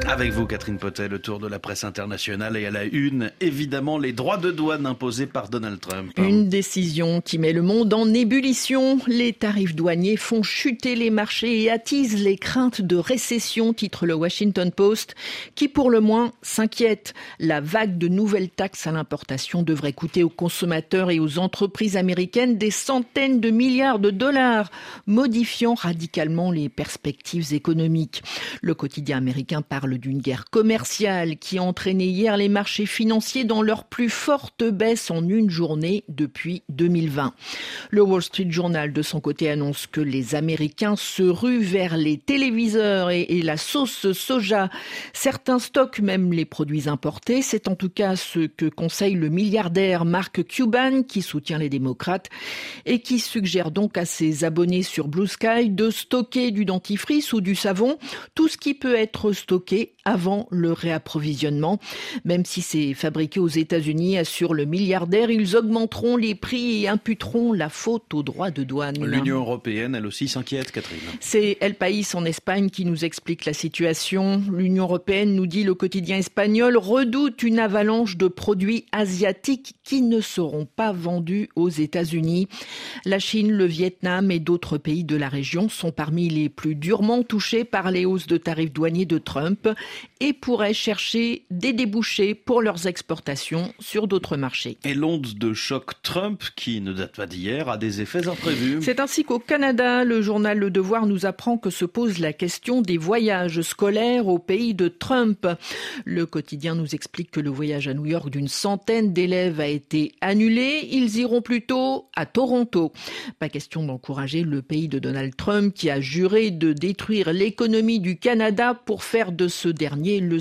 Avec vous, Catherine Potet, le tour de la presse internationale et à la une, évidemment, les droits de douane imposés par Donald Trump. Une décision qui met le monde en ébullition. Les tarifs douaniers font chuter les marchés et attisent les craintes de récession, titre le Washington Post, qui pour le moins s'inquiète. La vague de nouvelles taxes à l'importation devrait coûter aux consommateurs et aux entreprises américaines des centaines de milliards de dollars, modifiant radicalement les perspectives économiques. Le quotidien américain parle d'une guerre commerciale qui a entraîné hier les marchés financiers dans leur plus forte baisse en une journée depuis 2020. Le Wall Street Journal, de son côté, annonce que les Américains se ruent vers les téléviseurs et la sauce soja. Certains stockent même les produits importés. C'est en tout cas ce que conseille le milliardaire Mark Cuban, qui soutient les démocrates et qui suggère donc à ses abonnés sur Blue Sky de stocker du dentifrice ou du savon, tout ce qui peut être stocké avant le réapprovisionnement. Même si c'est fabriqué aux États-Unis, assure le milliardaire, ils augmenteront les prix et imputeront la faute aux droits de douane. L'Union européenne, elle aussi, s'inquiète, Catherine. C'est El País en Espagne qui nous explique la situation. L'Union européenne, nous dit le quotidien espagnol, redoute une avalanche de produits asiatiques qui ne seront pas vendus aux États-Unis. La Chine, le Vietnam et d'autres pays de la région sont parmi les plus durement touchés par les hausses de tarifs douaniers de Trump et pourraient chercher des débouchés pour leurs exportations sur d'autres marchés. Et l'onde de choc Trump, qui ne date pas d'hier, a des effets imprévus. C'est ainsi qu'au Canada, le journal Le Devoir nous apprend que se pose la question des voyages scolaires au pays de Trump. Le quotidien nous explique que le voyage à New York d'une centaine d'élèves a été annulé. Ils iront plutôt à Toronto. Pas question d'encourager le pays de Donald Trump qui a juré de détruire l'économie du Canada pour faire de ce dernier le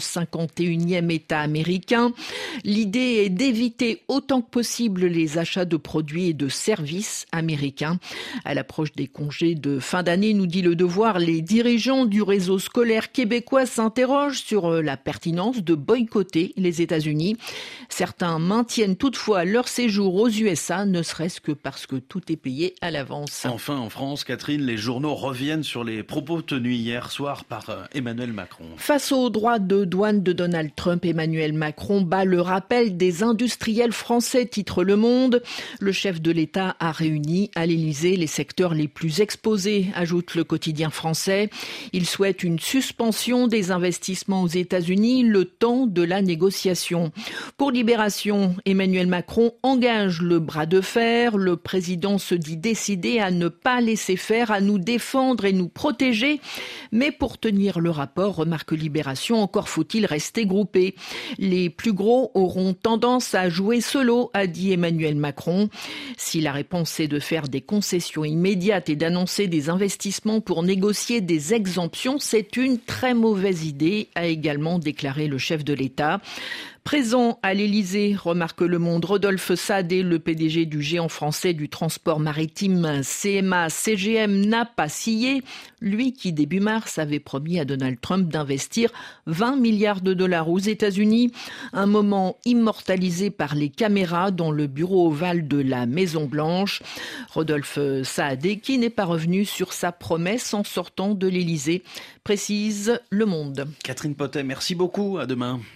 51e État américain. L'idée est d'éviter autant que possible les achats de produits et de services américains. À l'approche des congés de fin d'année, nous dit Le Devoir, les dirigeants du réseau scolaire québécois s'interrogent sur la pertinence de boycotter les États-Unis. Certains maintiennent toutefois leur séjour aux USA, ne serait-ce que parce que tout est payé à l'avance. Enfin, en France, Catherine, les journaux reviennent sur les propos tenus hier soir par Emmanuel Macron. Face aux droits de douane de Donald Trump, Emmanuel Macron bat le rappel des industriels français, titre Le Monde. Le chef de l'État a réuni à l'Élysée les secteurs les plus exposés, ajoute le quotidien français. Il souhaite une suspension des investissements aux États-Unis le temps de la négociation. Pour Libération, Emmanuel Macron engage le bras de fer. Le président se dit décidé à ne pas laisser faire, à nous défendre et nous protéger. Mais pour tenir le rapport, remarque Libération, encore faut-il rester groupé. Les plus gros auront tendance à jouer solo, a dit Emmanuel Macron. Si la réponse est de faire des concessions immédiates et d'annoncer des investissements pour négocier des exemptions, c'est une très mauvaise idée, a également déclaré le chef de l'État. Présent à l'Élysée, remarque Le Monde, Rodolphe Saadé, le PDG du géant français du transport maritime CMA-CGM, n'a pas scié. Lui qui, début mars, avait promis à Donald Trump d'investir 20 milliards de dollars aux États-Unis. Un moment immortalisé par les caméras dans le bureau ovale de la Maison-Blanche. Rodolphe Saadé, qui n'est pas revenu sur sa promesse en sortant de l'Élysée, précise Le Monde. Catherine Potet, merci beaucoup. À demain.